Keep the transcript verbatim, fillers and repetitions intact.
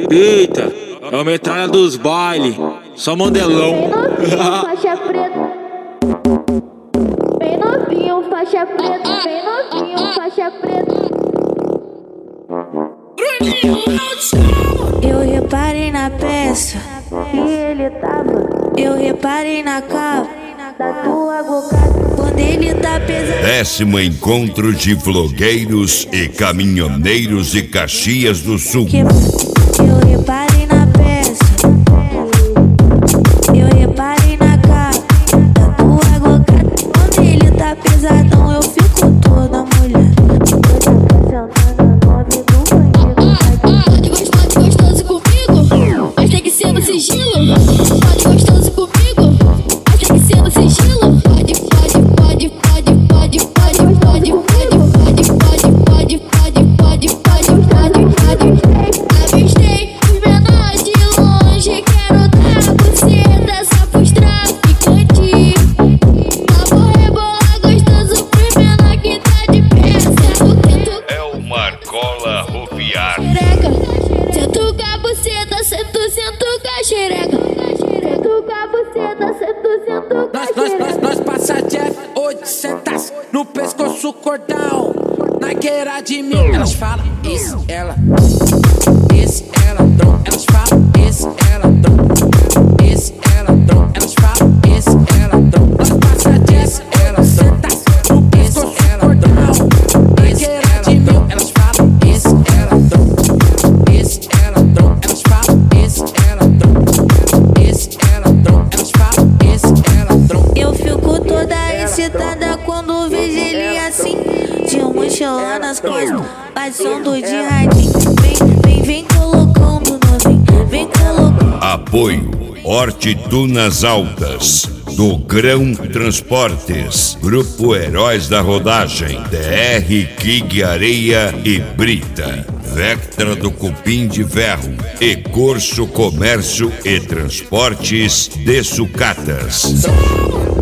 Eita, é o metralha dos baile, só modelão. Bem novinho, faixa preta. Bem novinho, faixa preta. Bem novinho, faixa preta. Eu reparei na peça E ele tava. Eu reparei na capa Da tua boca. quando ele tá pesado. Décimo encontro de vlogueiros e caminhoneiros de Caxias do Sul. Eu reparei na peça. Eu reparei na capa da tua boca quando ele tá pesadão. Eu fico toda mulher. Pode gostar gostoso comigo, mas tem que ser no sigilo. Pode gostoso comigo, mas tem que ser no sigilo. Pode, pode, pode, pode, pode, pode, pode, pode, pode, pode, pode, pode, pode, pode, pode. Avistei os menores de longe, quero dar buceta só pros traficantes. Vamos rebolar gostoso pros menor que tá de pé. É o Marcola Roviar. Sento com a buceta, sento, sento com a xereca. Sento com a buceta, sento, sento com a Nós, nós, nós, xereca. nós passa Jeff oitocentos no pescoço cordão. Na gueira de mim, elas falam isso, ela. Esse, ela, dom. Elas falam esse, ela, dom. Esse, ela, dom. Elas falam esse, ela, dom. Nós passa Jeff oitocentos no pescoço cordão. Na gueira de mim, elas falam esse, ela, dom. Esse, ela, dom. Elas falam esse, ela, dom. Esse, ela, dom. Elas falam esse, ela, dom. Eu fico toda excitada quando vejo ele assim, de um mochilão nas costas, passando de radinho. Vem, vem, vem colocando novinho, vem colocando. Apoio Horte Dunas Altas, do Grão Transportes, Grupo Heróis da Rodagem, D R King Areia e Brita, Vectra do Cupim de Ferro e Corso Comércio e Transportes de Sucatas.